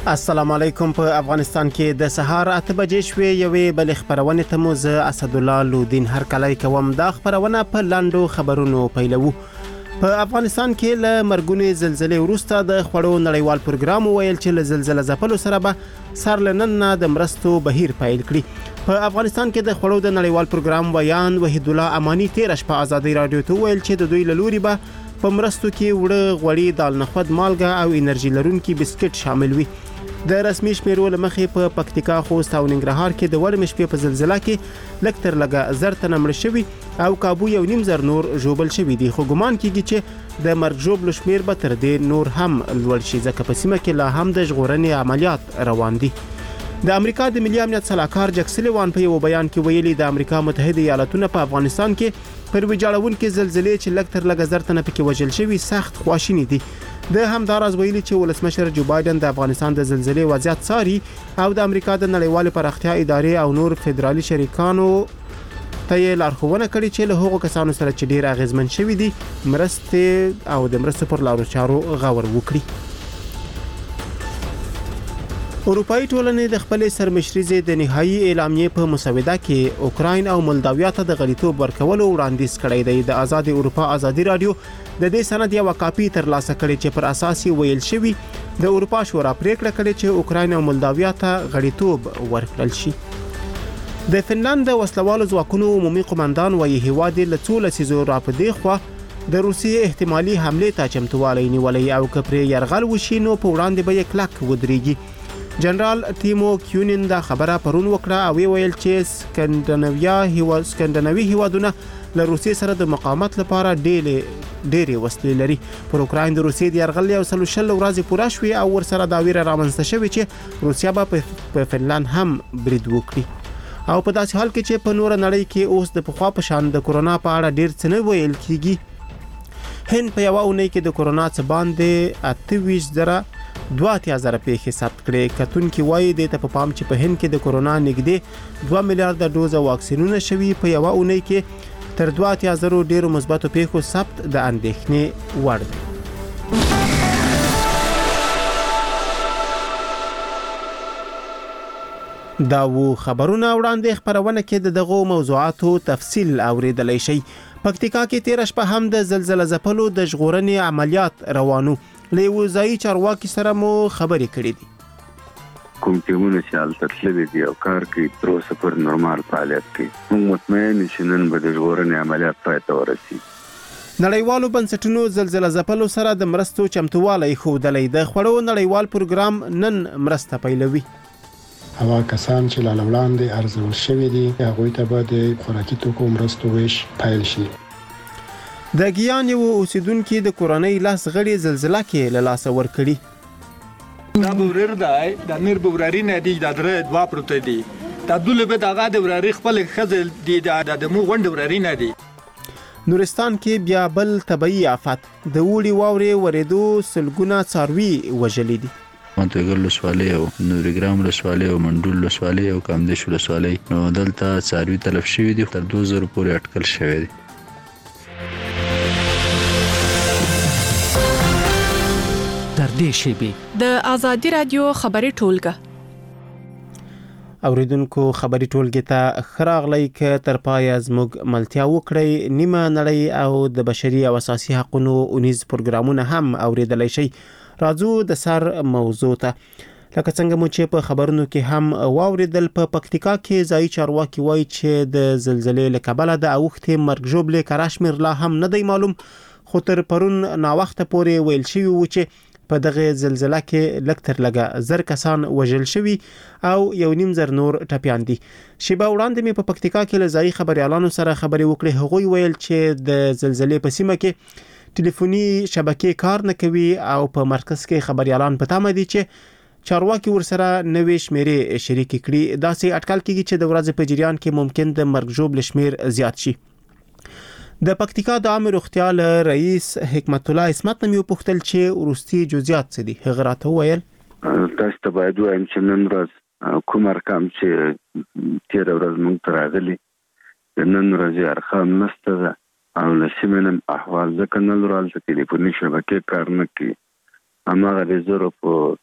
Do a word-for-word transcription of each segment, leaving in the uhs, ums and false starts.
السلام علیکم. په افغانستان کې د سهار اته بجې شوې یوې بل خبرونه ته مو زه اسد الله لودین هر کله کوم دا خبرونه په لاندو خبرونو پیلوو. په افغانستان کې له مرګونې زلزلې وروسته د خوړو نړیوال پروګرام ویل چې له زلزلې ځپلو سره به سرلنن د مرستو بهیر پیل کړي. په افغانستان کې د خوړو د نړیوال پروګرام ویان وحید الله امانی تیر شپه آزادي رادیو ته ویل چې د دوی له لوري به په مرستو کې وړه غوړي دال نخود مالګه او انرژي لرونکي بسکټ شامل وي. د رسمي شمیرو لمخې په پکتیکا خوست او ننګرهار کې د وړمې شپې په زلزلہ کې لکتر لګه زر تنه مړ شوي او کابو یو نیم زر نور ژوبل شوي دي، خو ګمان کیږي چې د مرګ ژوبلو شمیر به تر دې نور هم لوړ شي ځکه په سیمه کې لا هم د ژغورنې عملیات روان دي. د امریکا د ملي امنیت صلاحکار جک سلیوان په یو بیان کې ویلي د امریکا متحده ایالاتونه په افغانستان کې پر ویجاړونکو زلزلې چې لکتر لګه زر تنه پکې وژل شوي سخت خواشینی دي. د همداراز ویلي چې ولسمشر جو بایدن د افغانستان د زلزلې وضعیت څاري او د امریکا د نړیوال پراختیا ادارې او نور فدرالي شریکانو ته یې لارښوونه کړې چې له هغو کسانو سره چې ډیر اغیزمن شوي دي مرستې او د مرستو پر لارو چارو غور وکړي. اروپایي ټولنې د خپل سرمشريزې د نهایی اعلامیې په مسوده کې اوکراین او مولداویا ته د غړیتوب ورکولو وړاندیز کړی دی. د آزاد اروپا آزادي رادیو د دې سند یو کاپی ترلاسه کړي چې پر اساس ویل شوی د اروپا شورا پریکړه کړې چې اوکراین او مولداویا ته غړیتوب ورکړل شي. د فنلند د وسلوالو ځواکونو عمومي قومندان وایي هیواد له څو لسیزو راپدې خو د روسیې احتمالي حمله ته چمتووالی نیولې او کپري يرغل وشي نو په وړاندې به یې کلک ودرېږي. جنرال تیمو کیونین دا خبره پرون وکړه او ویل چې سکندناویا هیوا سکندناوي هیوادونه له روسیې سره د مقاومت لپاره ډېرې ډېرې وسلې لري. پر اوکراین د روسیې د یرغل یو سل شل ورځې پوره شوې او ورسره دا ویره رامنځته شوې چې روسیا به په فنلند هم برید وکړي. او په داسې حال کې چې په نور نړۍ کې اوس د پخوا په شان د کورونا په اړه ډېر څه نه ویل کیږي. هند په یو اونۍ کې د کورونا څخه باندې اته ویشت زره دوه اتیا زره پیښې ثبت کړي. کتونکي وایي د ته په پام چې په هند کې د کورونا نږدې دوه میلیارډ ډوزه واکسینونه شوي په یو اونۍ کې تر دوه اتیا زره ډیرو مثبتو پیښو ثبت د اندېښنې وړ دی. دا و خبرونه وړاندې خبرونه کې د دغو موضوعاتو تفصیل اوریدلای شي. پکتیکا کې تیر شپه هم د زلزلې ځپلو د ژغورنې عملیات روانو. له وزایي چارواکي سره مو خبرې کړې دي. کوم ټیمونه چې الترلې دي او کار کوي تر اوسه پر نورمال فعالیت کوي. موږ مطمئن یو نن به د ژغورنې عملیات پای ته ورسي. نړیوالو بنسټونو زلزلې ځپلو سره د مرستو چمتووالی ښودلی. د خوړو نړیوال پروګرام نن مرسته پیلوي. هغه کسان چې لا وړاندې ارزول شوي دي هغوی ته به د خوراکي توکو مرستو ویش پیل شي. د ګیان یو اوسیدونکو د کورونۍ لاس غړي زلزلہ کې له لاس ورکړي. دا بورر دی د نیر بورری نه دی د درې دوا پروت دی دا دله به دغه د ورری خپل خزل دی د مو غونډ ورری نه دی. نورستان کې بیا بل طبيعي آفت د وړي واورې ورېدو سلګونه څاروي وژلي دي. مونټګل لسوالي او نورګرام لسوالي او منډول لسوالي او کامدیش لسوالي نو دلته څاروي تلف شوی دي تر دوه زره پورې اټکل شوی دی. در دې شیبي د آزادي رادیو خبري ټولګه اوریدونکو خبري ټولګه ته خراغلی ک تر پای زموږ ملتیا وکړی. نیمه نړۍ او د بشري او اساسي حقوقو اونیز پروګرامونه هم اوریدلای شي. راځو د سر موضوع ته. لکه څنګه مو چې په خبرونو کې هم واوریدل په پکتیکا کې ځای چارواکي وایي چې د زلزلې له کبله د اوښتې مرګ ژوبلې کاراشمیر لا هم نه دی معلوم، خو تر پرون نا وخت پورې ویل شوی و چې په دغه زلزلہ کې لکتر لګه زر کسان وژل شوي او یو نیم زر نور ټپیان دي. شیبه وړاندې مې په پکتیکا کې له ځای خبريالانو سره خبرې وکړې. هغوی ویل چې د زلزلې په سیمه کې ټلیفوني شبکې کار نه کوي او په مرکز کې خبريالان په تمه دي چې چارواکي ورسره نوې شمیرې شریک کړي. دا سي اټکل کیږي چې د ورځې په جریان کې ممکن د مرګ ژوبل شمیر زیات شي. د پکتیکا د عامه روغتیا رئیس حکمت الله اسمت نمو پوښتل چې ورستي جزئیات څه دي. هغه راته ویل تاسو ته باید وایم چې نن ورځ کوم ارقام چې تیر ورځ موږ ته راغلي نن ورځ ارقام نشته ده او لسمنن احوال ځکه نه لرال چې ټلیفوني شبکې کار نه کوي. هماغه د زرو په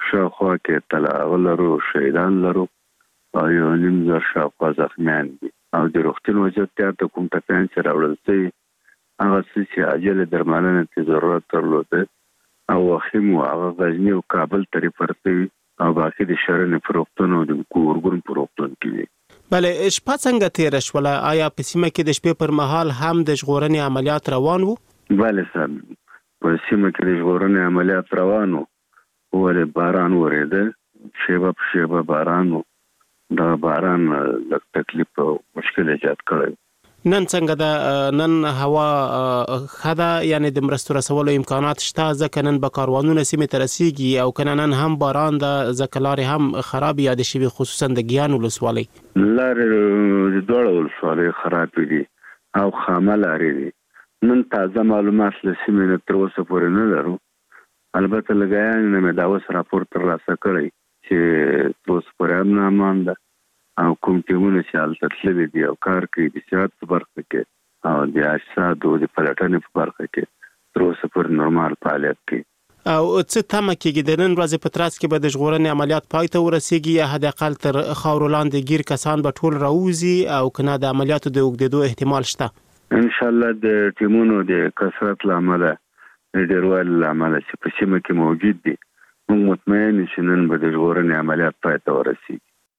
شاوخوا کې طلاغ لرو، شهیدان لرو او یو نیم زر شاوخوا زخمیان دي. او د روغتون وضعیت ته کوم ټکان چې راوړل شوی هغه څه چې عاجل درملنې ته ضرورت درلوده او وخیم او هغه غزنی او کابل ته ریفر شوی او باقي د شرنې په روغتون او د کورګون په روغتون کې دي. بله شپه څنګه تیر شوله؟ آیا په سیمه کې د شپې پر مهال هم د ژغورنې عملیات روان وو؟ بله صاحب، په سیمه کې د ژغورنې عملیات روان وو، ولې باران ورېده، شیبه په شیبه باران وو. دا باران لږ تکلیف او مشکل ایجاد کړی. نن څنګه ده؟ نن هوا ښه ده، یعنی د مرستو رسولو امکانات شته؟ ځکه نن به کاروانونه سیمې ته رسیږي او کنه نن هم باران ده، ځکه لارې هم خراب یادې شوي، خصوصا د ګیان ولسوالۍ لارې د دواړو ولسوالۍ خرابې دي او خامه لارې دي. نن تازه معلومات له سیمې نه تر اوسه پورې نه لرو، البته له ګیان نه مې دا اوس راپور ترلاسه کړی چې تر اوسه پورې امن امان ده او کوم ټیمونه چې هلته تللي دي او کار کوي د صحت په برخه کې او د اجسادو د پلټنې په برخه کې تر اوسه پورې نورمال فعالیت کوي. او څه تمه کېږي د نن ورځې په ترڅ کې به د ژغورنې عملیات پای ته ورسیږي یا حداقل تر خاورو لاندې ګیر کسان به ټول راوځي او کنه د عملیاتو د اوږدېدو احتمال شته؟ انشاءالله د ټیمونو د کثرت له امله د ډېروالي له امله چې په سیمه کې موجود دي موږ مطمئن یو چې نن به د ژغورنې عملیات پای ته ورسیږي.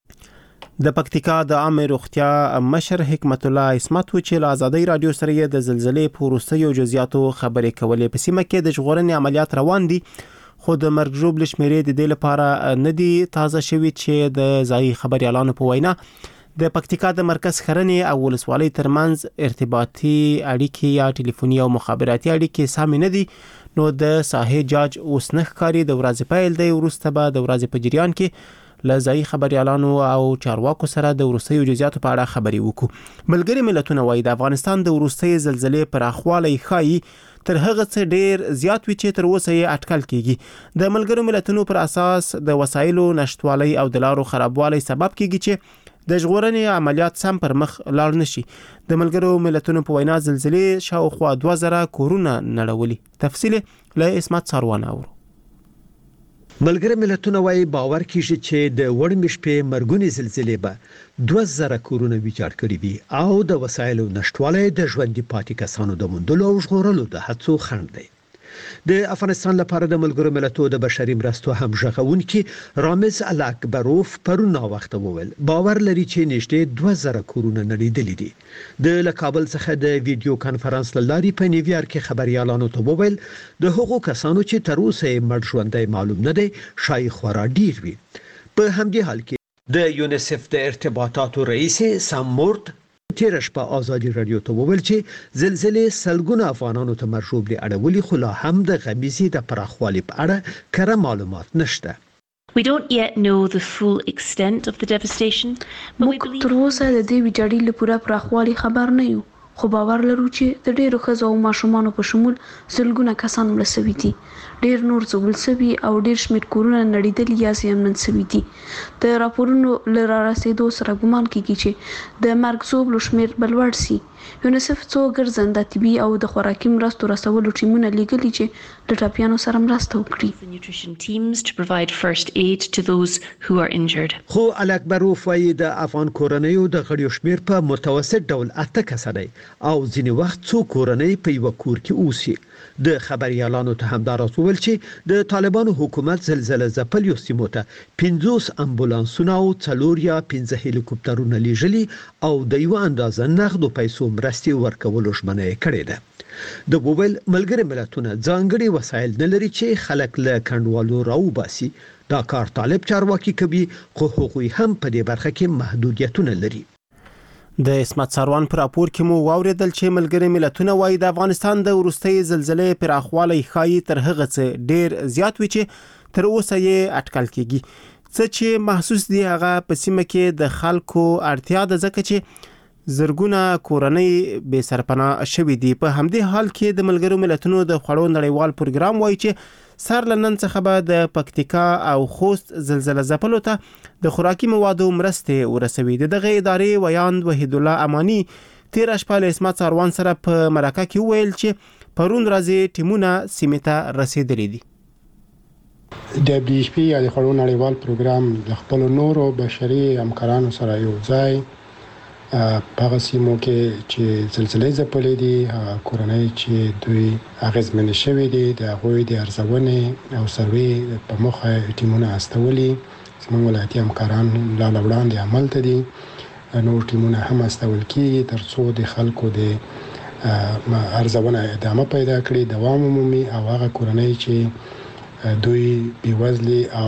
د پکتیکا د عامه روغتیا مشر حکمت الله اسمت و چې له آزادۍ رادیو سره د زلزلې په وروستیو جزئیاتو خبرې کولې. په سیمه کې د ژغورنې عملیات روان دي، خو د مرګ ژوبل شمیرې د دې لپاره نه دي تازه شوي چې د ځایي خبريالانو په وینا د پکتیکا د مرکز خرنې او ولسوالۍ ترمنځ ارتباطي اړیکې یا ټلیفوني او مخابراتي اړیکې سم نه دي. نو د ساحې جاج اوس نه ښکاري د ورځې پیل دی، وروسته به د ورځې په جریان کې له ځایي خبريالانو او چارواکو سره د وروستیو جزئیاتو په اړه خبرې وکړو. ملګري ملتونه وایي د افغانستان د وروستۍ زلزلې پراخوالی ښایي تر هغه څه ډیر زیات وي چې تر اوسه یې اټکل کیږي. د ملګرو ملتونو پر اساس د وسایلو نشټوالي او د لارو خرابوالي سبب کیږي چې د ژغورنې عملیات سم پر مخ لاړ نشي. د ملګرو ملتونو په وینا زلزلې شاوخوا دوه زره کورونه نړولي. تفصیل له اسمت ساروان اورو. ملګری ملتونه وايي باور کیږي چې د وړمې شپې مرګونی زلزلې به دوه زره کورونه ویجاړ کړي وي او د وسایلو نشټوالي د ژوندۍ پاتې کسانو د موندلو او ژغورلو د هڅو خنډ دی. د افغانستان لپاره د ملګرو ملتونو د بشري مرستو همغږونکي رامز الاکبروف پرون نا وخت وویل باور لري چې نږدې دوه زره کورونه نړیدلې دي. د کابل څخه د ویډیو کانفرنس لاري په نیویارک کې خبريالانو ته وویل د هغو کسانو چې تر اوسه مړ ژوندۍ معلوم نه دي شای خورا ډیر وي. په همدې حال کې د یونیسف د ارتباطاتو رئیس سام مورت تیر شپه آزادی رادیو ته وویل چې زلزلې سلګونه افغانانو ته مرجوبلي اړولي خو لا هم د غمیزي د پراخوالي په اړه کره معلومات نشته. We don't yet know the full extent of the devastation. موږ تر اوسه د دې ویجاړۍ له پوره پراخوالي خبر نه یو، خو باور لرو چې د ډیرو ښځو او ماشومانو په شمول سلګونه کسان مړه شوي دي، ډیر نور ځوړل شوي او ډیر شمېر کورونه نړیدلي یا زیانمن شوي دي. د راپورونو له رارسېدو سره ګمان کیږي چې د مرګ ژوبلو شمېر به لوړ شي. یونیسف څو ګرځنده طبي او د خوراکي مرستو رسولو ټیمونه لیږلي چې د ټاپیانو سره مرسته وکړي. Nutrition teams to provide first aid to those who are injured. خو الاکبروف وايي د افغان کورنیو د غړیو شمېر په متوسط ډول اته کسه دی او ځینې وخت څو کورنۍ په یو کور کې اوسي. د خبريالانو ته همدارس وویل چې د طالبانو حکومت زلزلې ځپلو سیمو ته پنځوس امبولانسونه او څلور یا پنځه هلیکوپټرونه لیږلي او د یو اندازه نغدو پیسو مرستې ورکولو ژمنه کړې ده. د وویل ملګری ملتونه ځانګړي وسایل نه لري چې خلک له کډوالو راوباسي. دا کار طالب چارواکي کوي خو هغوی هم په دې برخه کې محدودیتونه لري. د اسمت ساروان پر راپور کې مو واوریدل چې ملګری ملتونه وايي د افغانستان د وروستۍ زلزلې پراخوالی ښایي تر هغه څه ډیر زیات وي چې تر اوسه یې اټکل کیږي. څه چې محسوس دی هغه په سیمه کې د خلکو اړتیا ده ځکه چې زرګونه کورنۍ بې سرپناه شوي دي. په همدې حال کې د ملګرو ملتونو د خوړو نړیوال پروګرام وايي چې سر لنن څخه به د پکتیکا او خوست زلزلې ځپلو ته د خوراکي موادو مرستې ورسوي. دغه ادارې ویاند وحید الله امانی تیر شپه له اسمت ساروان سره په مرکه کې ویل چې پرون ورځې ټیمونه سیمه ته رسیدلي دي. د بي ایچ پی یا د خړو نړیوال پروګرام د خپل نورو بشري همکارانو سره یو ځای په سیمو کې چې زلزلې ځپلې دي کورنۍ چې دوی اغیزمن شوي دي د هغوی د ارزونې او سروي په مخه ټیمونه استولي زموږ ولایتي همکاران لا وړاندې عمل ته دي نور ټیمونه هم استول کیږي ترڅو د خلکو د ارزونه ادامه پیدا کړي دوام عمومي او هغه کورنۍ چې دوی بیوزلي او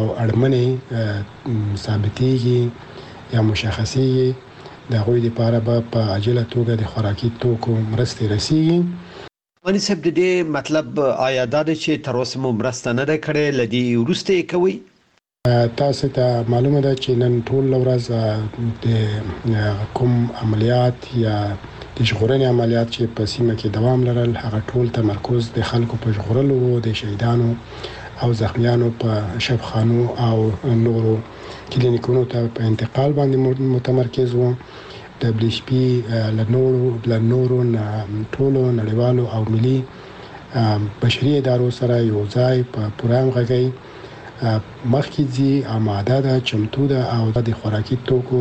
اړمنې ثابتېږي یا مشخصېږي د هغوی لپاره به په عاجله توګه د خوراکي توکو مرستې رسیږي. مانی صاحب د دې مطلب آیا دا دی چې تر اوسه مو مرسته نه ده کړې لدی وروسته کوي؟ تاسو ته معلومه ده چې نن ټول ورځ د کوم عملیات یا د ژغورنې عملیات چې په سیمه کې دوام لرل هغه ټول تمرکز د خلکو په ژغورلو او د شهیدانو او زخمیانو په شفاخانو او نورو کلینیکونو ته په انتقال باندې متمرکز وو. د بي ایچ پی لنورو لنورو ټولو نړیوالو او ملي بشري ادارو سره یو ځای په پروګرام غږی مخکې ځي آماده ده چمتو ده او د خوراکي توکو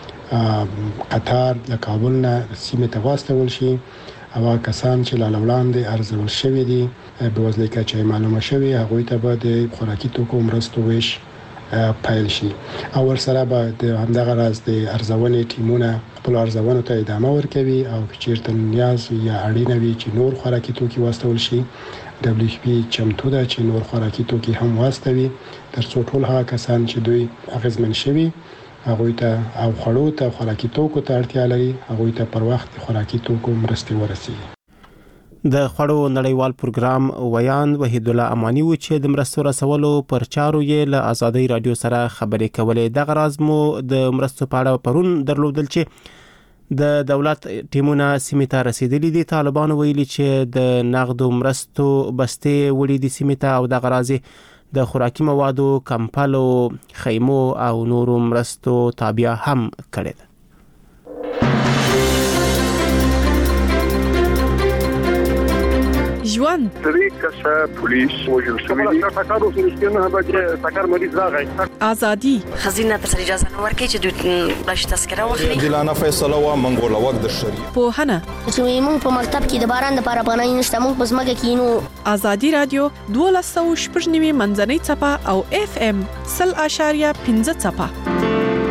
قطار د کابل نه سیمه ته واستول شي او کسان چې لا وړاندې ارزول شوی دي به وزلي کچې معلومه شوی هغه ته به د خوراکي توکو مرستو ویش پایل شي او ورسره به د همدغه راز د ارزونې ټیمونه خپل ارزونو ته ادامه ورکوي او چیرته نیاز یا اړینه وي چې نور خوراکي توکي واستول شي د بي ایچ پی چمتو ده چې نور خوراکي توکي هم واستوي ترڅو ټول هغه کسان چې دوی اغیزمن شوي هغه ته او خړو ته خوراکي توکو ته اړتیا لري هغه ته پر وخت خوراکي توکو مرستې ورسیږي. د خړو نړیوال پروګرام ویان وحید الله امانی و چې د مرستو رسولو پر چارو یې له آزادۍ رادیو سره خبرې کولې. د غراز مو د مرستو په اړه پرون درلودل چې د دولت ټیمونه سیمه ته رسیدلي دي. طالبان ویلي چې د نقدو مرستو بستې وړي دي سیمه ته او د غرازي د خوراکي موادو کمپلو خیمو او نورو مرستو تابع هم کړي. ژوند درې کسه پولیس وژل شوي دي تاکارو سره نه به تاکار مریض راغی ازادي خزینه ته اجازه نه ورکړي چې دوی بلش تذکره واخلي دلانه فیصله وا منګوله وخت د شری په هنه چې موږ په مکتب کې د باران د پاره پناه نشته موږ په سمګه کې نو ازادي رادیو دوه سوه شپږ نیمه منځنۍ چپه او اف ام صفر اشاریه پنځه چپه.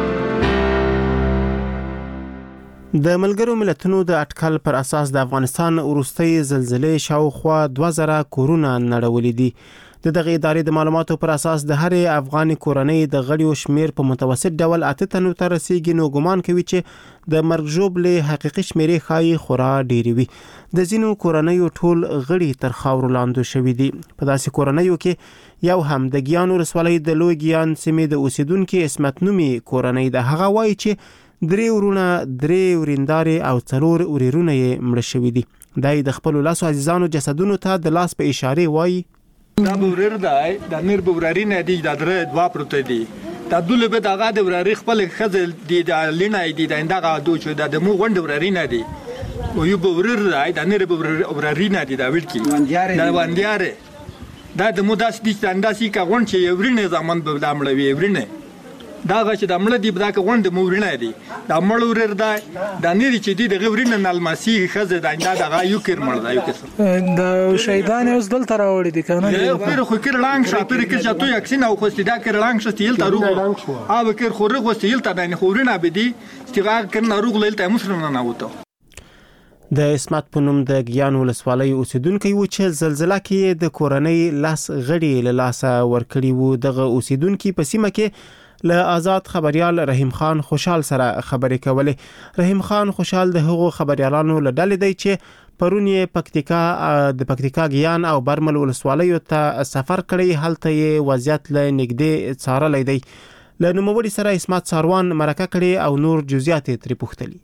د ملګرو ملتونو د اټکل پر اساس د افغانستان وروستۍ زلزلې شاوخوا دوه زره کورونه نړولې دي. د دغه ادارې د معلوماتو پر اساس د هر افغاني کورنۍ د غړیو شمیر په متوسط ډول اته تنو ته رسیدي نو ګمان کوي چې د مرګ ژوبلې حقيقي شمیرې خای خورا ډېری وي. د ځینو کورنۍ ټول غړي تر خاور لاندې شوي دي. په داسې کورنۍ کې یو هم د ګیان ولسوالۍ د لوی ګیان سیمې د اوسیدونکو اسمت نومي کورنۍ د هغه وایي چې درې ورونه درې وریندارې او څلور وریرونه یې مړ شوي دي. دای د خپل لاسو عزیزانو جسدونو ته د لاس په اشاره وایي دا وریر دی د نیر بوراری نه دی د درې دوا پروت دی دا دله به دغه د وراری خپل خزل دی د لینای دی د دغه دوه چې د مو غونډ وراری نه دی او یو وریر دی د نیر بوراری نه دی دا ویل کی دا وندیاره دا د مو داس دي ستانداسي کا غون چې ورینه زمان به د امړوي ورینه دا چې د مړه دی بدا کوند مورینه دی دا مړ وریر دی دا نری چې دی د غورینه نالماسي خزه دا دغه یو کیر مړ دا یو کس د شهیدان اوس دل تر وړي دي کنه یو پیر خو کیر لانګ شاپیر کې چې تو یکسین او خو ستدا کیر لانګ شتیل تاروغ او کیر خو رغ وستیل تا نه خورینه بده استغاق کړه روغ لیل ته مسلمان نه وته. د اسمت پونم د ګیان ولسوالۍ اوسیدونکو و چې زلزلہ کې د کورنۍ لاس غړي له لاسه ورکړي وو. دغه اوسیدونکو په سیمه کې له آزاد خبريال رحیم خان خوشحال سره خبرې کولې. رحیم خان خوشحال د هغو خبريالانو له ډلې دی چې پرون یې پکتیکا د پکتیکا ګیان او برمل ولسوالیو ته سفر کړی هلته یې وضعیت له نږدې څارلې دی. له نوموړي سره اسمت ساروان مرکه کړي او نور جزئیات ترې پوښتلي.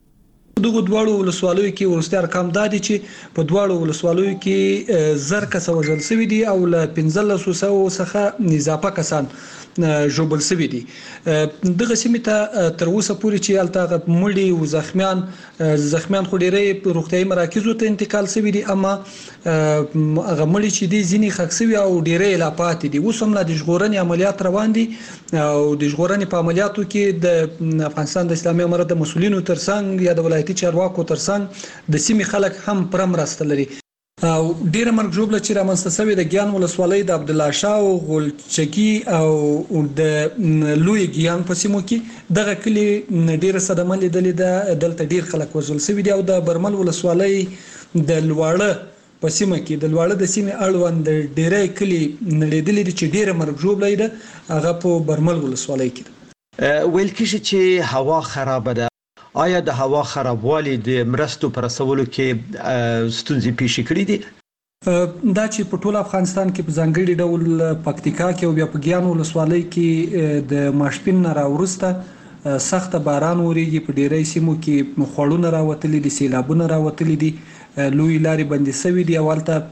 دغه دواړو ولسوالیو کې ورستي ارقام دادي چې په دواړو ولسوالیو کې زر کس وژل شوي دي او له پنځلس سوه څخه اضافه کسان ژوبل شوي دي. دغه سیمې ته تر اوسه پورې چې هلته مړي او زخمیان زخمیان خو ډېری روغتیایي مراکزو ته انتقال شوي دي، اما هغه مړي چې دي ځینې ښخ شوي او ډېری لا پاتې دي. اوس هم لا د ژغورنې عملیات روان دي او د ژغورنې په عملیاتو کې د افغانستان د اسلامي امارت د مسؤلینو ترڅنګ یا د ولایتي چارواکو ترڅنګ د سیمې خلک هم پوره مرسته لري. او ډیره مرګ ژوبله چې رامنځته شوې د ګیان ولسوالۍ د عبدالله شاه او غولچکي او د لوی ګیان په سیمو کې دغه کلی ډیره صدمه لیدلې ده. دلته ډیر خلک وژل شوي دي او د برمل ولسوالۍ د لواړه په سیمه کې د لواړه د سیمې اړوند ډیره کلی لیدلې دي چې ډیره مرګ ژوبله ده، هغه په برمل ولسوالۍ کې ده. ویل کېږي چې هوا خراب ده. آیا د هوا خرابوالی د مرستو پر رسولو کې ستونزې پیښ کړې دي؟ دا چې په ټول افغانستان کې په ځانګړي ډول پکتیکا کې او بیا په ګیان ولسوالۍ کې د ماشپین نه راورسته سخت باران وریږي، په ډیری سیمو کې خوړونه راوتلي دي، سیلابونه راوتلي دي، لوی لارې بندې شوې دي او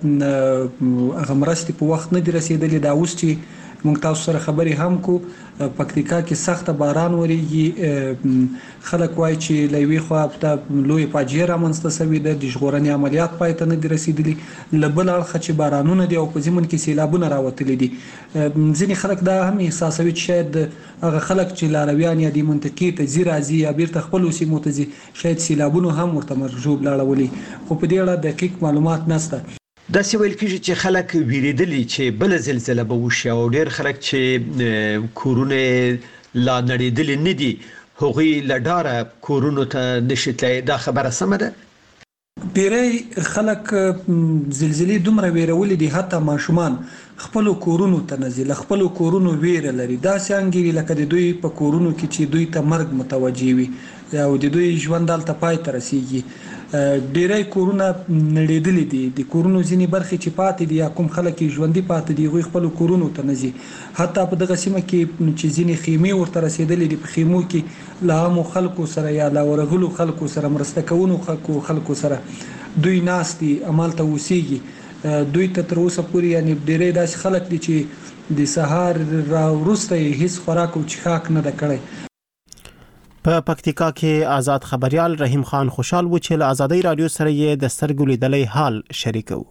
هلته هغه مرستې په وخت نه دي رسیدلې. دا اوس چې موږ تاسو سره خبرې هم کو پکتیکا کې سخت باران وریږي، خلک وایي چې له یوې خوا د لوی فاجعه رامنځته شوې ده، د ژغورنې عملیات پای ته نه دي رسیدلي، له بل اړخه چې بارانونه دي او په ضمن کې سیلابونه راوتلي دي. ځینې خلک دا هم احساسوي چې شاید هغه خلک چې لارویان یا د منطقې ته ځي راځي یا بیرته خپلو سیمو ته ځي شاید سیلابونو هم ورته مرګ ژوبله اړولي، خو په دې اړه دقیق معلومات نشته. داسې ویل کېږي چې خلک ویریدلي چې بل زلزله به وشي او ډېر خلک چې کورونه لا نړېدلي نه دي هغوی له ډاره کورونو ته نشي تللی. دا خبره سمه ده؟ ډېری خلک زلزلې دومره ویرولي دي حتی ماشومان خپلو کورونو ته نه ځي، له خپلو کورونو ویره لري. داسې انګیري لکه د دوی په کورونو کې چې دوی ته مرګ متوجه وي او د دوی ژوند هلته پای ته رسیږي. ډیری کورونه نړېدلي دي، د کورونو ځینې برخې چې پاتې دي یا کوم خلک یې ژوندي پاتې دي هغوی خپلو کورونو ته نه ځي. حتی په دغه سیمه کې چې ځینې خیمې ورته رسېدلې دي، په خیمو کې له عامو خلکو سره یا له ورغلو خلکو سره مرسته کوونکو خلکو سره دوی ناست دي، همالته اوسېږي. دوی ته تر اوسه پورې یعنې ډیری داسې خلک دي چې د سهار راوروسته یې هیڅ خوراک او څښاک نه ده کړی. په پکتیکا کې آزاد خبريال رحیم خان خوشحال و چې له آزادۍ رادیو سره یې د سترګو لیدلې حال شریکو.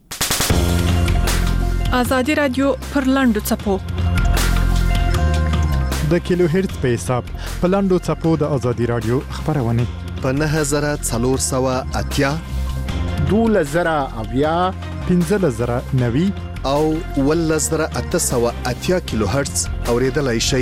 آزادۍ رادیو پر لاندو چپو د کیلو هرتز په حساب په لاندو چپو د آزادۍ رادیو خبرونه په نه هزار څلور سوه اتیا دوله زره اویا پنځه زره نوي او ول زره اته سوه اتیا کیلو هرتز اوریدلای شي.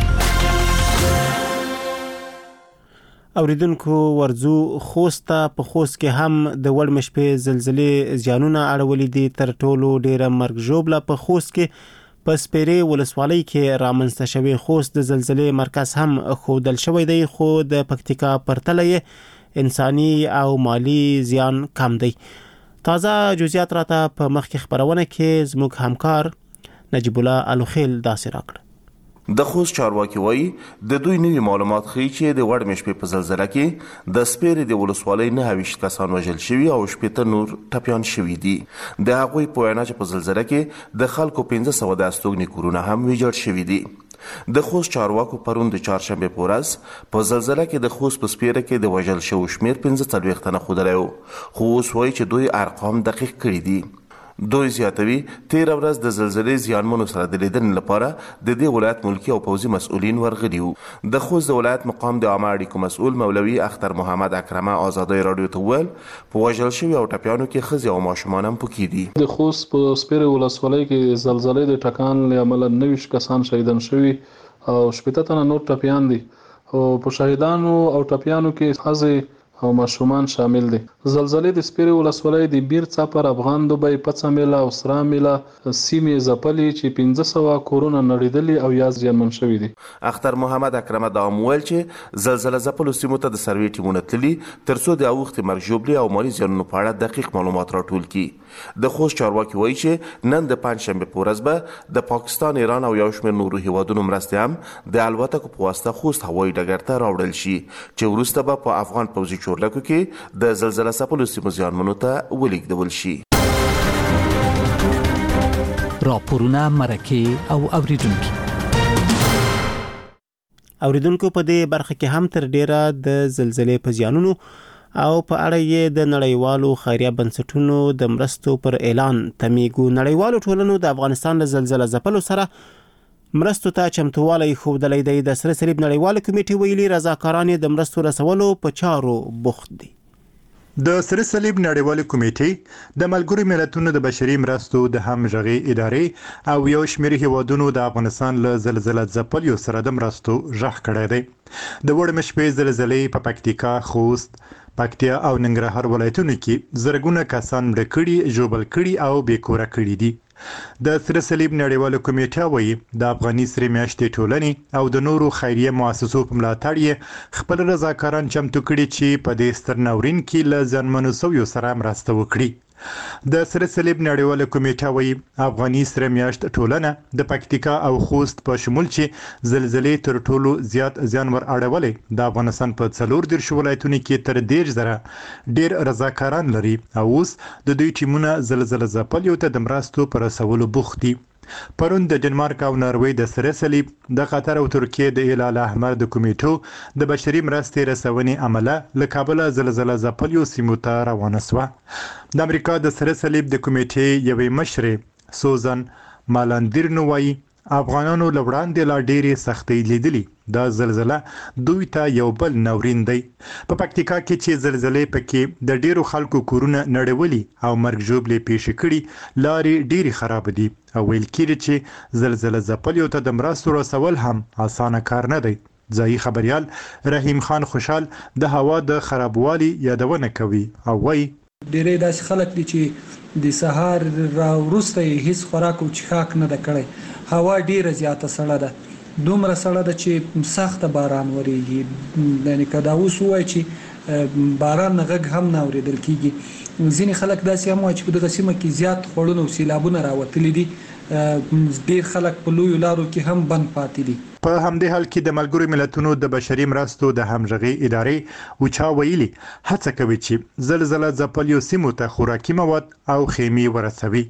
اوریدونکو ورزو خوسته په خوست کې هم د وړ مشپې زلزلې زیانونه اړولې دي. تر ټولو ډیره مرګ ژوبله په خوست کې په سپیرې ولسوالۍ کې رامنځته شوی. خوست د زلزلې مرکز هم ښودل شوی دی، خو د پکتیکا پرتله انساني او مالی زیان کم دی. تازه جزئیات راته په مخکې خبرونه کې زموږ همکار نجیب الله الوخیل داسې راکړه. د خوست چارواکي وایي د دوی نوي معلومات ښیي چې د وړ مشپې په زلزله کې د سپیرې د ولسوالۍ نهه ویشت کسان وژل شوي او شپېته نور ټپیان شوي دي. د هغوی په وینا چې په زلزله کې د خلکو پنځه سوه د استوګنې کورونه هم ویجاړ شوي دي. د خوست چارواکو پرون د چهارشنبې په ورځ په زلزله کې د خوست په سپیره کې د وژل شوو شمېر پنځه څلوېښت تنه ښودلی و، خو اوس وایي چې دوی ارقام دقیق کړي دي. دوی زیاتوي تیر ورځ د زلزلې زیانمنو سره د لیدنې لپاره د دې ولایت ملکی او پوځي مسؤلین ورغلي وو. د خوست د ولایت مقام د عامه اړیکو مسؤل مولوي اختر محمد اکرمه آزادۍ رادیو ته وویل په وژل شوي او ټپیانو کې ښځې او ماشومان هم پکې دي. د خوست په سپیرې ولسوالۍ کې زلزلې د ټکان له امله نهه ویشت کسان شهیدان شوي او شپېته تنه نور ټپیان دي او په شهیدانو او ټپیانو کې ښځې او ماشومان شامل دي. زلزلې د سپیرې ولسوالۍ د بیر څپر افغان دوبۍ پڅه میله او سرا میله سیمې ځپلې چې پنځه سوه کورونه نړېدلي او یا زیانمن شوي دي. اختر محمد اکرمه دا هم وویل چې زلزله ځپلو سیمو ته د سروې ټیمونه تللي تر څو د اوښتې مرګ ژوبلې او مالي زیانونو په اړه دقیق معلومات راټول کړي. د خوست چارواکي وایي چې نن د پنجشنبې په ورځ به د پاکستان، ایران او یو شمېر نورو هیوادونو مرستې هم د الوتکو په واسطه خوست هوایي ډګر ته راوړل شي چې وروسته به په افغان پوځي چورلکو کې د زلزلہ ځپلو سیمو زیانمنو ته ولېږدول شي. راپورونه مرکه او اوریدونکو اوریدونکو په دې برخه کې هم تر ډیره د زلزلې په زیانونو او په اړه یې د نړیوالو خیریه بنسټونو د مرستو پر اعلان تمیګو. نړیوالو ټولنو د افغانستان له زلزلې ځپلو سره مرستو ته چمتووالی ښودلی دی. د سره صلیب نړیواله کمیټې ویلي رضاکاران د مرستو رسولو په چارو بوخت دي. د سره صلیب نړیواله کمیټې د ملګرو ملتونو د بشري مرستو د همغږي ادارې او یو شمېر هیوادونو د افغانستان له زلزلې ځپلو سره د مرستو غږ کړی دی. د وړ مشپې زلزلې په پکتیکا، خوست، پکتیا او ننګرهار ولایتونو کې زرګونه کسان مړه کړي، ژوبل کړي او بیکوره کړي دي. د سره صلیب نړیواله کمیټه وایي د افغاني سرې میاشتې ټولنې او د نورو خیریه مؤسسو په ملاتړ یې خپل رضاکاران چمتو کړي چې په دې ستر ناورین کې له زیانمنو شویو سره مرسته وکړي. د سره صلیب نړیواله کمیټه وایي افغاني سرې میاشت ټولنه د پکتیکا او خوست په شمول چې زلزلې تر ټولو زیات زیان ور اړولې د افغانستان په څلور دیرش ولایتونو کې تر دېرش زره ډیر رضاکاران لري او اوس د دوی ټیمونه زلزلې ځپلو ته د مرستو پر رسولو بوخت دي. پرون د ډنمارک او ناروې د سره صلیب د قطر او ترکیې د هلال احمر د کمیټو د بشري مرستې رسونې عمله له کابل زلزلې ځپلو سیمو ته روانه شوه. د امریکا د سره صلیب د کمیټې یوې مشرې سوزن مالاندیرنو وایي افغانانو له وړاندې لا ډېرې سختۍ لیدلي. دا زلزله دوی ته یو بل ناورین دی. په پکتیکا کې چې زلزلې پکې د ډیرو خلکو کورونه نړولي او مرګ ژوبلې پیښې کړي، لارې ډېرې خراب دي او ویل کېږي چې زلزلې ځپلو ته د مرستو رسول هم اسانه کار نه دی. ځایي خبريال رحیم خان خوشحال د هوا د خرابوالي یادونه کوي او وایي ډېرې داسې خلک دي چې د سهار را وروسته هیڅ خوراک او څښاک نه ده کړی. هوا ډېره زیاته سړه ده، دومره سړه ده چې سخت باران وریږي. یعنی که دا اوس وایي چې باران نه غږ هم نه اوریدل کیږي. ځینې خلک داسې هم وایي چې په دغه سیمه کې زیات خوړونه او سیلابونه راوتلي دي. ډېر خلک په لویو لارو کې هم بند پاتې دي. په همدې حال کې د ملګرو ملتونو د بشري مرستو د همغږي ادارې اوچا ویلي هڅه کوي چې زلزلې ځپلو سیمو ته خوراکي مواد او خیمې ورسوي.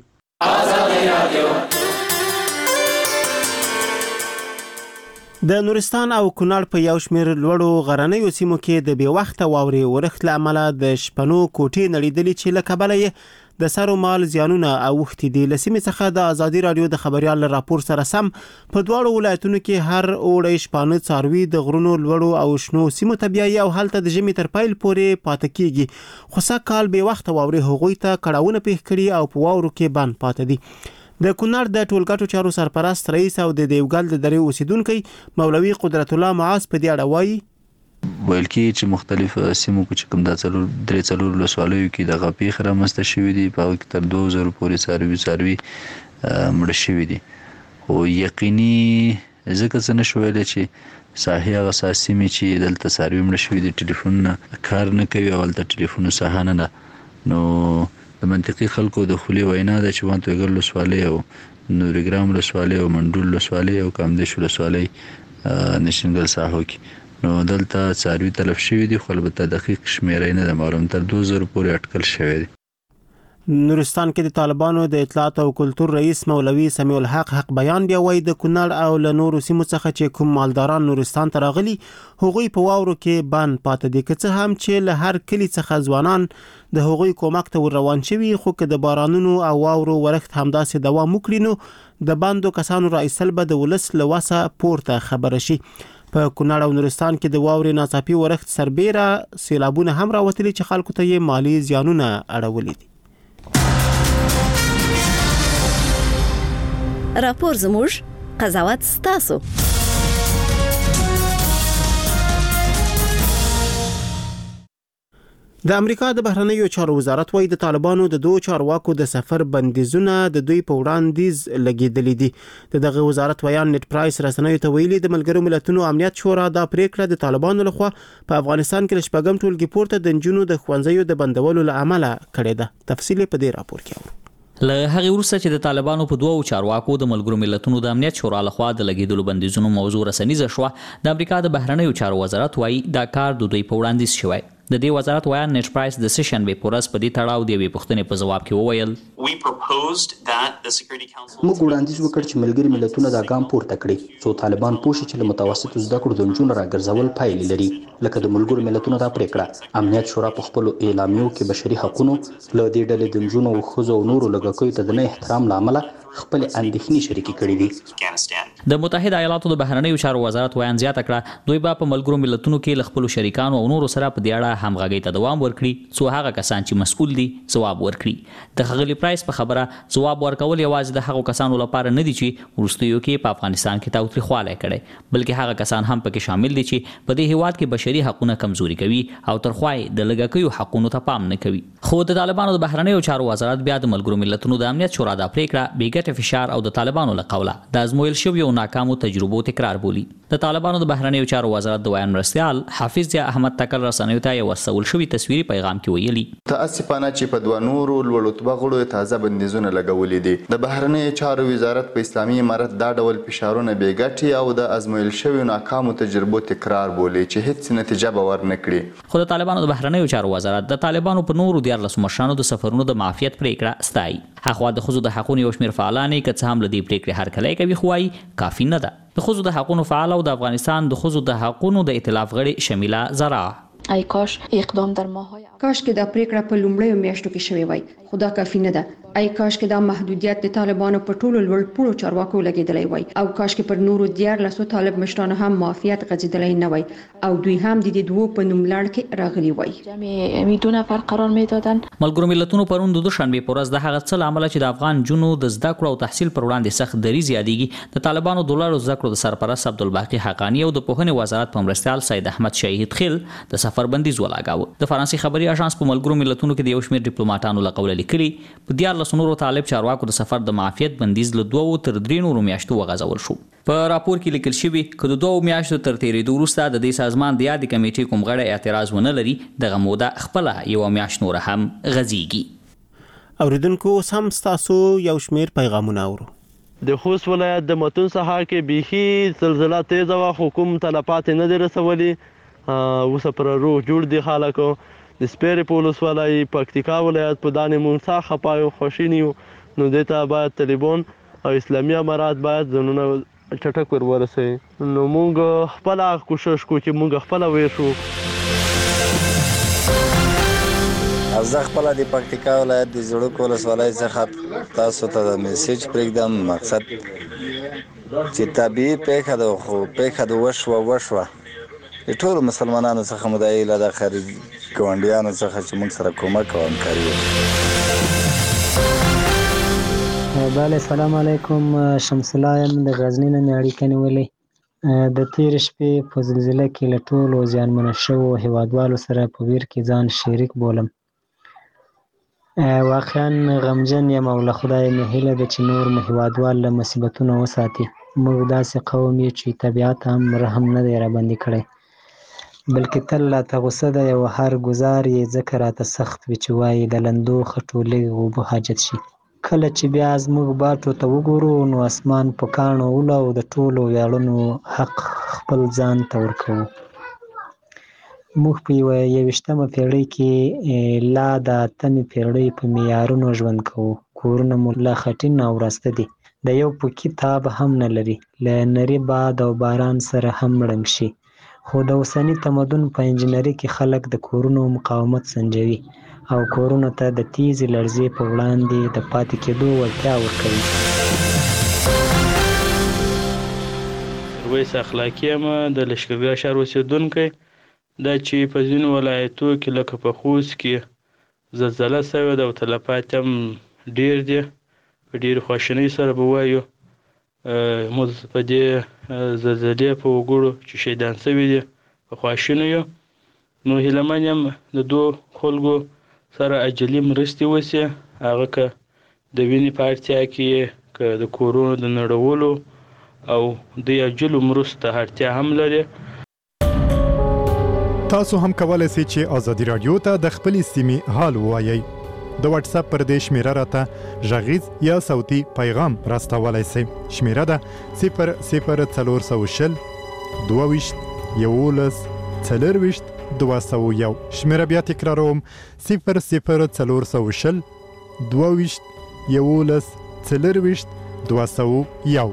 د نورستان او کونړ په یو شمېر لوړو غرنیو سیمو کې د بې وخته واورې ورښت له امله د شپنو کوټې نړېدلې چې له کبله یې د سر و مال زیانونه اوښتي دي. له سیمې څخه د ازادي راډیو د خبریال راپور سره سم په دواړو ولایتونو کې هر اوړی شپانه څاروي د غرونو لوړو او شنو سیمو ته بیایي او هلته د ژمي تر پیل پورې پاتې کیږي. خو سږ کال بې وخته واورې هغوی ته کړاوونه پېښ کړي او په واورو کې بند پاتې دي. د کونړ د ټولګټو چارو سرپرست رئیس او د دیوګل د درې اوسیدونکو مولوي قدرت الله معاذ په دې اړه وایي ویل کېږي چې مختلف سیمو کې کوم د څلور درې څلور ولسوالیو کې د غپې رامنځته شوي دي، په هغه کې تر دوه زره پورې څاروي څاروي مړه شوي دي. خو یقیني ځکه څه نشو ویلی چې ساحې هغه سیمې چې دلته څاروي مړه شوي دي ټلیفونونه کار نه کوي او هلته ټلیفونو ساحه نه ده. نو د منطقي خلکو د خولې وینا ده چې وان توګل ولسوالۍ او نورګرام ولسوالۍ او منډول ولسوالۍ او کامدیش ولسوالۍ نشنګل ساحو کې نو دلته څاروي تلف شوي دي، خو البته دقیق شمیرې نه ده معلوم. تر دوه زره پورې اټکل شوی دی. نورستان کې د طالبانو د اطلاعات او کلتور رئیس مولوي سمیع الحق حق بیان بیا وایي د کونړ او له نورو سیمو څخه چې کوم مالداران نورستان ته راغلي هغوی په واورو کې بند پاتې دي. که څه هم چې له هر کلي څخه ځوانان د هغوی کومک ته ور روان شوي، خو که د بارانونو او واورو ورښت همداسې دوام وکړي نو د بندو کسانو را ایستل به د ولس له وسه پورته خبره شي. په کونړ او نورستان کې د واورې ناڅاپي ورښت سربېره سیلابونه هم راوتلي چې خلکو ته یې مالي زیانونه اړولي دي. راپور زموږ، قضاوت ستاسو. د امریکا د بهرنیو چارو وزارت وايي د طالبانو د دوه چارواکو د سفر بندیزونه د دوی په وړاندیز لګیدلې دي. د دغه وزارت ویان نت پرایس رسنیو ته ویلي د ملګرو ملتونو امنیت شورا دا پریکړه د طالبانو لخوا په افغانستان کې شپږم ټولګي پورته د نجونو د ښوونځیو د بندولو له امله کړې ده. تفصیل په دې راپور کې اورو. له هغه وروسته چې د طالبانو په دوه چارواکو د ملګرو ملتونو د امنیت شورا لخوا د لګیدلو بندیزونو موضوع رسنیزه شو، د امریکا د بهرنیو چارو وزارت وايي دا کار د دوی په وړاندیز شوی. د دې وزارت ویان نت پرایس د سیشن به پورس په دې تړاو دی وی پښتنې په جواب کې وویل موږ وړاندیز وکړ چې ملګري ملتونه دا ګام پورته کړي څو طالبان پوښي چې له متوسط زده کړو د نجونو راګرځول پایلې لري لکه د ملګرو ملتونو دا پریکړه امنیت شورا په خپل اعلامیو کې بشري حقوقو له دې ډلې د نجونو او ښځو او نورو لږکیو ته د نه احترام لامل خپل اندېښنې شریکې کړې دي. د متحده ایالاتو د بهرنیو چارو وزارت ویان زیاته کړه دوی به په ملګرو ملتونو کې ل خپل شریکانو او نورو سره په دې اړه همغږۍ ته دوام ورکړي څو هغه کسان چې مسؤل دي ځواب ورکړي. د خغلی پرایس په خبره ځواب ورکول یوازې د هغو کسانو لپاره نه دي چې وروستیو کې په افغانستان کې تاوتریخوالی کړي بلکې هغه کسان هم پکې شامل دي چې په دې هیواد کې بشري حقوقونه کمزوري کوي او ترخوای د لږکیو حقوقو ته پام نه کوي. خو د طالبانو د بهرنیو چارو وزارت بیا د ملګرو ملتونو د امنیت شورا د پریکړه بیګټ فشار او د طالبانو له قوله د ازمویل شویو ناکامو تجربو تکرار بولی. د طالبانو د بهرنیو چارو وزارت د ویان مرستیال حافظ ضیا احمد تکل رسنیو ته یو ورسول شوی تصویري پیغام کې ویلي تاسفانه چې په دوه نورو لوړ رتبه غړو تازه بندیزونه لګولې دي. د بهرنیو چارو وزارت په اسلامي امارت دا ډول فشارونه بیګټي او د ازمویل شویو ناکامو تجربو تکرار بولی چې هیڅ نتیجه به ورنکړي. خو د طالبانو د بهرنیو چارو وزارت د طالبانو په نورو دیارلسو مشرانو د سفرونو د معافیت پریکړه ستایي. هغه د خزو د حقوقو یو شمېر فعالان که څه هم له دې پریکړې هرکلی کوي خو وايي کافي نه ده. د خزو د حقوقو فعال او د افغانستان د خزو د حقوقو د ائتلاف غړي شمیله زرا ای کاش اقدام در ماهای کاش کې دا پریکړه په لومړیو میاشتو کې شوې وای خو دا کافي نه ده. ای کاش کې دا محدودیت د طالبانو په ټولو لوړ پوړو چارواکو لګیدلی وای او کاش کې پر نورو دیارلسو طالب مشرانو هم معافیت غځېدلی نه وای او دوی هم د دې دوو په نوملړ کې راغلي وای. جمع میدون نفر قرار میدادن. ملګرو ملتونو پرون د دوشنبه په ورځ د هغه څه لامل چې د افغان جنو د زده کړو او تحصیل پر وړاندې سخت دری زیاتېږي د طالبانو دولارو زده کړو د سرپرست عبدالباقي حقانی او د پوهنې وزارت په مرستیال سید احمد شهید خیل د سفر بندیز ولاګاوه. د فرانسې خبري اژانس په ملګرو ملتونو کې د یو شمېر ډیپلوماټانو له قوله لیکلي په دیارلسو نورو طالب چارواکو د سفر د معافیت بندیز له دوو تر درې نورو میاشتو وغځول شو. په راپور کې لیکل شوی چې د دوو میاشتو تر تیرېدو وروسته د دې سازمان د یادې کمیټې کوم غړی اعتراض ونه لري دغه موده خپله یوه میاشت نوره هم غځېږي. اوریدونکو اوس هم ستاسو یو شمېر پیغامونه اورو. د خوست ولایت د متون سهار کې بیخي زلزله تیزه وه خو کوم تلفات یې نه دي رسولي. اوس پر روح جوړ دي خلکو. د سپیرې په ولسوالۍ پکتیکا ولایت په دانې مونږ څه خفا یو خوشي نه یو نو دې ته باید طالبان او اسلامي امارات باید ځانونه چټک ور ورسوي. نو مونږ خپله کوشش کوو چې مونږ خپله ویر شو. زه خپله د پکتیکا ولایت د زړوک ولسوالۍ څخه تاسو ته د میسیج پرېږدم. مقصد چې طبیعي پیښه ده خو پیښه د وشوه وشوه د ټولو مسلمانانو څخه مو دا هیله ده خارجي ګاونډیانو څخه چې موږ سره کومک او همکاري وکړي. بله سلام علیکم شمس الله یم د غزني نه مې اړیکه نیولې. د تېرې شپې په زلزله کې له ټولو زیانمنو شوو هیوادوالو سره په ویر کې ځان شریک بولم. واقعا غمجن یم او له خدایه مې هیله ده چې نور مو هیوادوال له مصیبتونو وساتي. موږ داسې قوم یو چې طبیعت هم رحم نه دی راباندې کړی بلکې تل راته غوسه ده یو هر ګزار یې ځکه راته سخت وي چې وایي د لندو خټو لږ اوبه حاجت شي. کله چې بیا زموږ باټو ته وګورو نو اسمان په کاڼو وله او د ټولو ویاړونو حق خپل ځان ته ورکوو. موږ په یوه یویشتمه پیړۍ کې لا د اتمې پیړۍ په معیارونو ژوند کوو. کورونه مو لا خټین او وراسته دي. د یو پوکي تاب هم نه لري. له نري باد او باران سره هم ړنګ شي. خو د اوسني تمدن په انجنیري کې خلک د کورونو مقاومت سنجوي او کورونو ته د تیزې لړزې په وړاندې د پاتې کېدو وړتیا ورکوي. میرویس اخلاقي یم د لښکرګاه ښار اوسېدونکی. دا چې په ځینو ولایتو کې لکه په خوست کې زلزله شوې ده او تلفات هم ډېر دي. په ډېرې خواشینۍ سره به وایو موږ په دې زلزلې په وګړو چې شهیدان شوي دي په خواشینو یو. نو هیلهمن یم د دوو خلکو سره عاجلې مرستې وشي هغه که د وینې په اړتیا کې که د کورونو د نړولو او د عاجلو مرستو ته اړتیا هم لري. تاسو هم کولای شئ چې ازادي رادیو ته د خپلې سیمې حال ووایئ. د واتس اپ پر دې شمیره راته غږیز یا صوتي پیغام راستولای شئ. شمیره ده صفر صفر څلور سوه شل دوه ویشت یولس څلور ویشت دوه سوه یو. شمیره بیا تکراروم صفر صفر څلور سوه شل دوه ویشت یولس څلرویشت دوه سوه یو.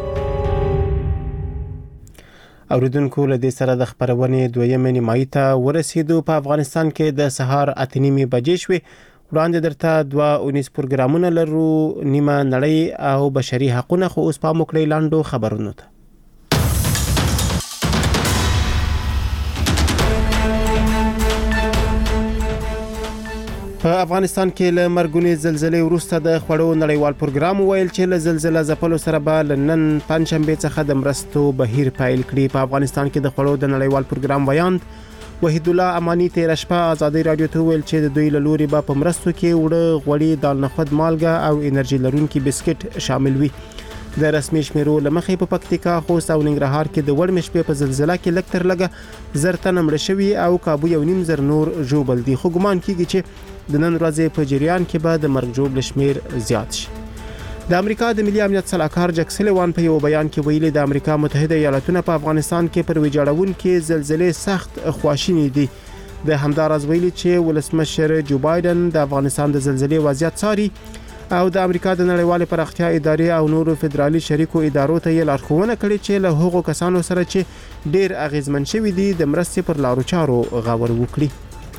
اوریدونکو له دې سره د خبرونې دویمې نیمایي ته ورسېدو. په افغانستان کې د سهار اته نیمې بجې شوې. وړاندې درته دوه اونیز پروګرامونه لرو، نیمه نړۍ او بشري حقونه، خو اوس پام وکړئ لاندو خبرونو ته. په افغانستان کې له مرګونې زلزلې وروسته د خوړو نړیوال پروګرام ویل چې له زلزلې ځپلو سره به له نن پنځشنبې څخه د مرستو بهیر پیل کړي. په افغانستان کې د خوړو د نړیوال پروګرام ویاند وحید الله امانی تیر شپه ازادي رادیو ته ویل چې د دوی له لوري به په مرستو کې وړه غوړي، دال نخود، مالګه او انرژي لرونکي بسکټ شامل وي. د رسمي شمیرو لمخې په پکتیکا، خوست او ننګرهار کې د وړمې شپې په زلزلہ کې لږ تر لږه زر تنه مړه شوي او کابو یو نیم زر نور ژوبل دي، خو ګمان کیږي چې د نن ورځې په جریان کې به د مرګ ژوبل شمیر زیات شي. د امریکا د ملي امنیت سلاکار جک سلیوان په یو بیان کې ویلي د امریکا متحده ایالاتونه په افغانستان کې پر ویجاړونکو زلزلې سخت خواشینی دي. د همدارز ویلي چې ولسمشر جو بایدن د افغانستان د زلزلې وضعیت څاري او د امریکا د نړیوال پراختیا ادارې او نورو فدرالي شریکو ادارو ته یې لارښوونه کړې چې له هغو کسانو سره چې ډیر اغیزمن شوي دي د مرستې پر لارو چارو غور وکړي.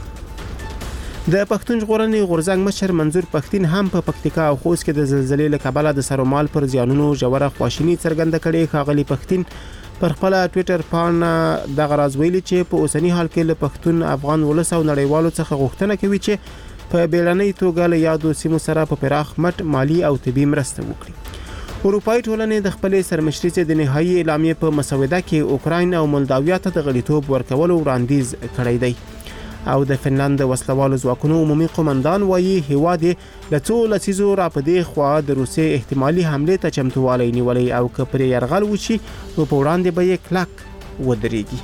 د پښتون ژغورنې غورځنګ مشر منظور پښتين هم په پکتیکا او خوست کې د زلزلې له کبله د سرومال پر زیانونو ژوره خواشیني څرګنده کړې. ښاغلي پښتين پر خپل ټوئیټر باندې د غراز ویلي چې په اوسنی حال کې له پښتون افغان ولس او نړیوالو څخه غوښتنه کوي چې په بیلنۍ توګه له یادو سیمو سره په پراخ مټ مالی او طبي مرسته وکړي. اروپایي ټولنې د خپلې سرمشرۍ د نهایي اعلامیې په مسوده کې اوکراین او مولداویا ته د غړیتوب ورکولو وړاندیز کړی دی. او د فنلند وسلوالو ځواکونو عمومي قومندان وایي هیواد له څو لسیزو راپدې خوا د روسي احتمالي حمله ته چمتووالی نیولی او که پرې یرغل وشي نو په وړاندې به یې کلک ودرېږي.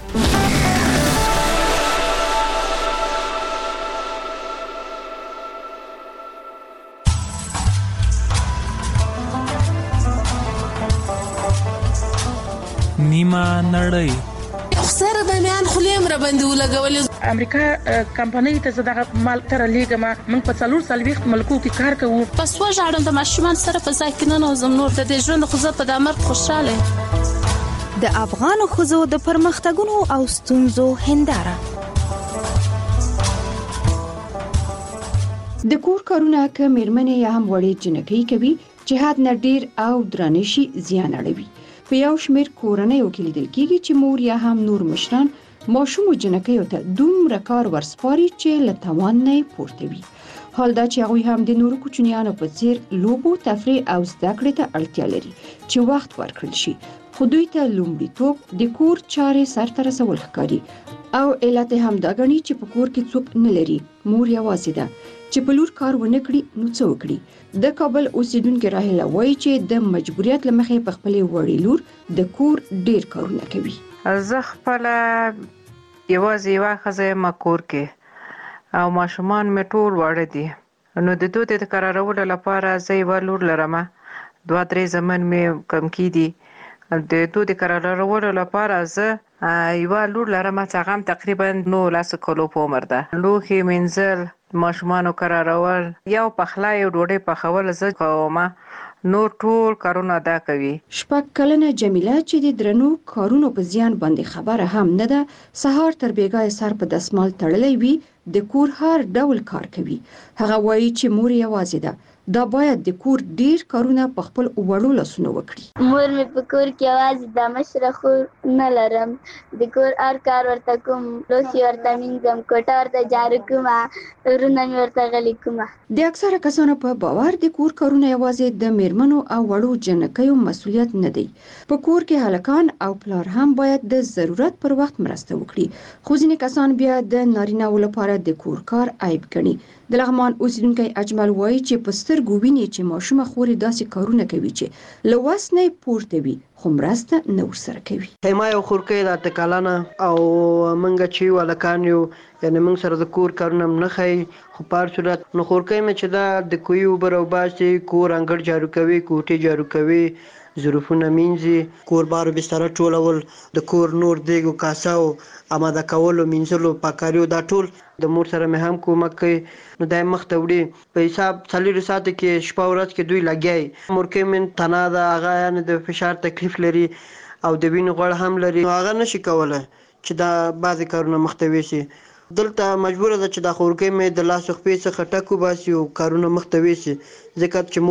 نیمه نړۍ سره د میان خلیم را باندې ولګولې. امریکا کمپنۍ ته زړه مال تر لیګما موږ په څلور سلويخت ملکو کې کار کوو. پس و ژړم د ماشومان سره په ځای کې نه نوزم نور د دې ژوند خو زه په دمر خوشاله. د افغان خزو د پرمختګونو او ستونزو هنداره. د کور کارونه که میرمنې یا هم وړې جنکۍ کوي جهاد نه ډیر او درنشي زیان اړوي. په یو شمیر کورنیو کې لیدل کېږي چې مور یا هم نور مشران ماشوم جنکیو ته دومره کار ورسپاري چې له توان نه پورته وي. حال دا چې هغوی هم د نورو کوچنیانو په څیر لوبو، تفریح او زده کړې ته اړتیا لري چې وخت ورکړل شي، خو دوی ته لومړیتوب د کور چارې سرته رسول ښکاري او علت هم دا ګڼي چې په کور کې څوک نه لري، مور یوازې ده چې په لور کار ونه کړي نو څه وکړي. د کابل اوسیدونکو راهله وایي چې د مجبوریت لمخې په خپلې وړې لور د کور ډیر کارونه کوي. زه خپل یوازې یو خزه ما کور کې او ماشومان مې ټول وړه دي، نو د دوی د قرارولو لپاره زه یو لور لرم. دوه درې زمن مې کم کی دي د دوی د قرارولو لپاره زه یو لور لرم چې هغه تقریبا نو لاس کلو په عمر ده. لوخي منزل ماشومانو قرارول یو پخلای او ډوډۍ پخول زه کومه، نور ټول کارونه ادا کوي. شپږ کلنه جمیله چې د درنو کارونو په زیان باندې خبره هم نه ده، سهار تر بیګای سر په دسمال تړلې وي، د کور هر ډول کار کوي. هغه وایي چې مور یوازې ده، دا باید د کور ډیر کارونه په خپل وړو لاسونو وکړي. مور مې په کور کې یوازې د مشره خور نه لرم، د کور هر کار ورته کوم، لوښي ورته مینځم، کوټه ورته جارو کوم، ورونه مې ورته غلي کوم. د اکثره کسانو په باور د کور کارونه یوازې د میرمنو او وړو جنکیو مسؤلیت نه دی. په کور کې هلکان او پلار هم باید د ضرورت پر وخت مرسته وکړي، خو ځینې کسان بیا د نارینه‌و لپاره د کور کار عیب ګڼي. د لغمان اوسیدونکی اجمل وایي چې په سترګو ویني چې ماشومه خورې داسې کارونه کوي چې له وس نه پورته وي، خو مرسته نه ورسره کوي. ما یو خورکۍ د اته کلنه او موږ چې یو هلکان یو، یعنې موږ سره د کور کارونه هم نه ښایي، خو په هر صورت نو خورکۍ مې چې دا د کوهي اوبه راوباسي، کور انګړ جارو کوي، کوټې جارو کوي، ظروفونه مینځي، کور بار بستر ټولول، د کور نور دیګ او کاساو آماده کولو، مینځلو، پاکاریو، دا ټول د مور سره مې هم کومک کوي. نو دا مخ ته وړي په حساب څلور ساعت کې شپه ورځ کې دوی لګیای. مورکې من تنا دا هغه یعنی د فشار تکلیف لري او د وینې غوړ هم لري، نو هغه نشي کولای چې دا بعضی کارونه مخته ویسي. دلته مجبوره ده چې دا خورکې مې د لاس خپې څخه ټکو باسي او کارونه مخته ویسي، ځکه چې